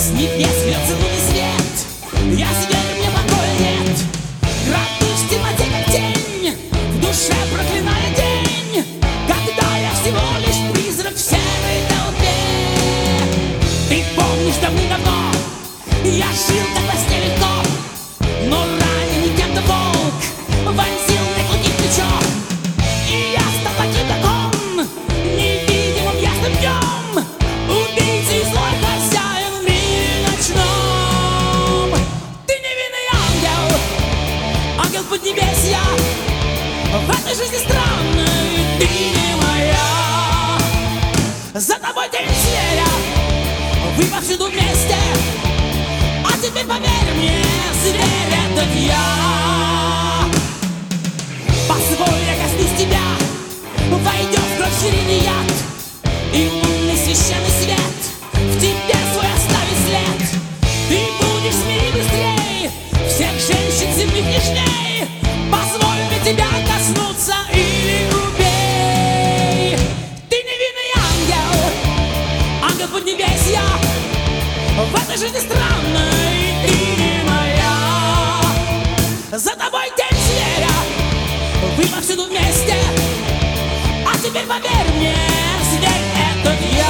С небес льется лунный свет. Я зверь, мне покоя нет. Крадусь в темноте, как тень, в душе проклиная день, когда я всего лишь призрак в серой толпе. Ты помнишь, давным-давно я жил так во сне легко, но раненый кем-то волк вонзил мне клыки в плечо. И я стал таким, как он, невидимым ясным днем, убийцей и злой хозяин в мире ночном. Ты невинный ангел, ангел поднебесья, в этой жизни странной ты не моя. За тобой тень зверя, вы повсюду вместе, а теперь поверь мне, зверь, этот я. Позволь, я коснусь тебя, войдет в кровь звериный яд, и лунный священный свет в тебе свой оставит след. Ты будешь в мире быстрей всех женщин земных нежней. Позволь мне тебя коснуться или убей. Ты невинный ангел, ангел поднебесья, в этой жизни странной ты не моя. За тобой тень зверя, вы повсюду вместе, а теперь поверь мне, зверь, этот я.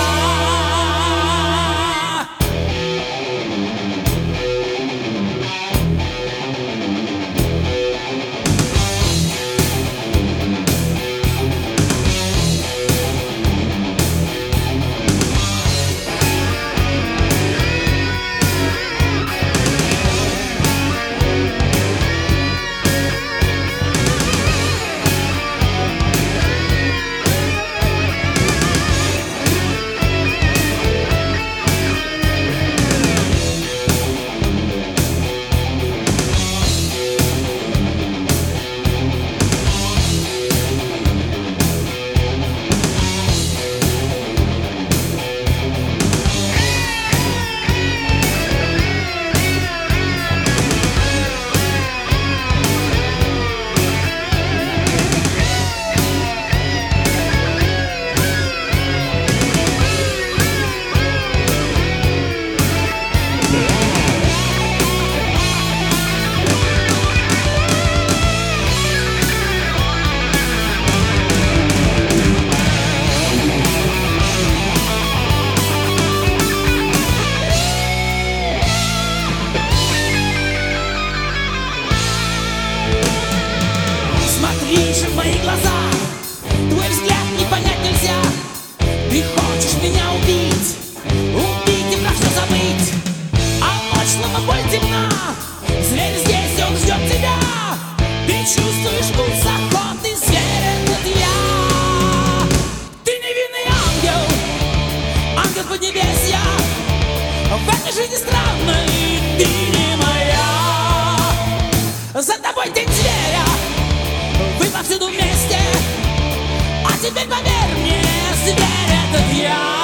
Смотри же в мои глаза, твой взгляд не понять нельзя. Ты хочешь меня убить, убить и про все забыть. А ночь луна боль темна, зверь здесь, он ждет тебя. Ты чувствуешь вкус охоты, зверь, этот я. Ты невинный ангел, ангел поднебесья, в этой жизни странной ты не моя. За тобой тень зверя, вы повсюду вместе, а теперь поверь мне, зверь, этот я.